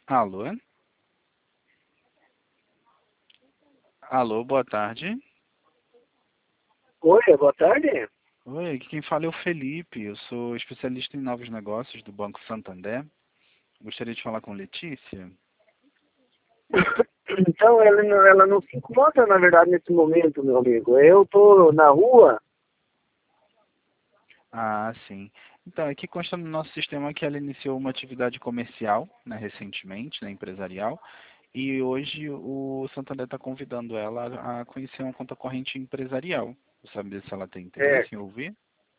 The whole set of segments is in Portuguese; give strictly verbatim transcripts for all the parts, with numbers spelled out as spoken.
Alô? Alô, boa tarde. Oi, boa tarde. Oi, aqui quem fala é o Felipe. Eu sou especialista em novos negócios do Banco Santander. Gostaria de falar com Letícia. Então, ela não, ela não se encontra, na verdade, nesse momento, meu amigo. Eu tô na rua. Ah, sim. Então, aqui consta no nosso sistema que ela iniciou uma atividade comercial, né, recentemente, né, empresarial, e hoje o Santander está convidando ela a conhecer uma conta corrente empresarial. Você sabe se ela tem interesse É, em ouvir?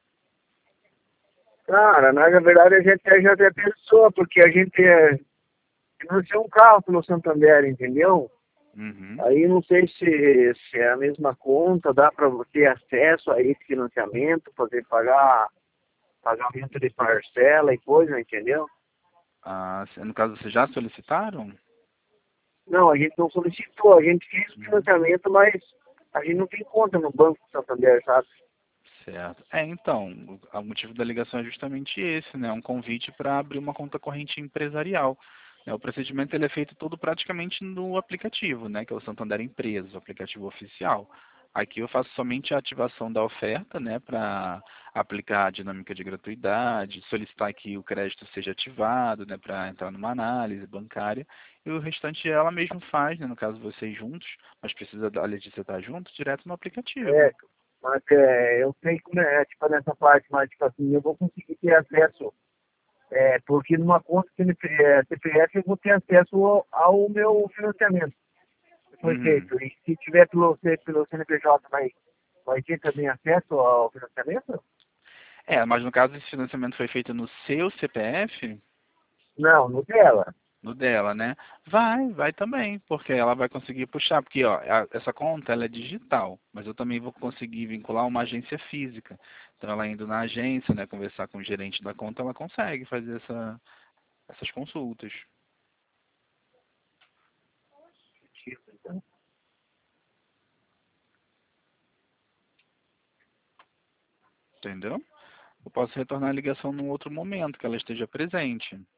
cara, na verdade, a gente já até pensou, porque a gente é, financiou um carro pelo Santander, entendeu? Uhum. Aí não sei se, se é a mesma conta, dá para ter acesso a esse financiamento, poder pagar pagamento de parcela e coisa, entendeu? Ah, se- no caso, vocês já solicitaram? Não, a gente não solicitou, a gente fez o Uhum. financiamento, mas a gente não tem conta no Banco Santander, sabe? Certo. É, então, o o motivo da ligação é justamente esse, né? Um convite para abrir uma conta corrente empresarial. Né? O procedimento ele é feito todo praticamente no aplicativo, né? Que é o Santander Empresas, o aplicativo oficial. Aqui eu faço somente a ativação da oferta, né? Para aplicar a dinâmica de gratuidade, solicitar que o crédito seja ativado, né? Para entrar numa análise bancária. E o restante ela mesma faz, né? No caso vocês juntos, mas precisa da Letícia estar junto, direto no aplicativo. É, mas é, eu sei como é, tipo, nessa parte, mas tipo assim, eu vou conseguir ter acesso, é, porque numa conta C N P é, C P F eu vou ter acesso ao, ao meu financiamento que foi Uhum. feito. E se tiver pelo, C- pelo C N P J, vai, vai ter também acesso ao financiamento? É, mas no caso esse financiamento foi feito no seu C P F, Não, no dela. no dela, né? Vai, vai também, porque ela vai conseguir puxar, porque ó, a- essa conta ela é digital, mas eu também vou conseguir vincular uma agência física. Então ela indo na agência, né, conversar com o gerente da conta, ela consegue fazer essa, essas consultas, Então, entendeu? Eu posso retornar a ligação num outro momento que ela esteja presente.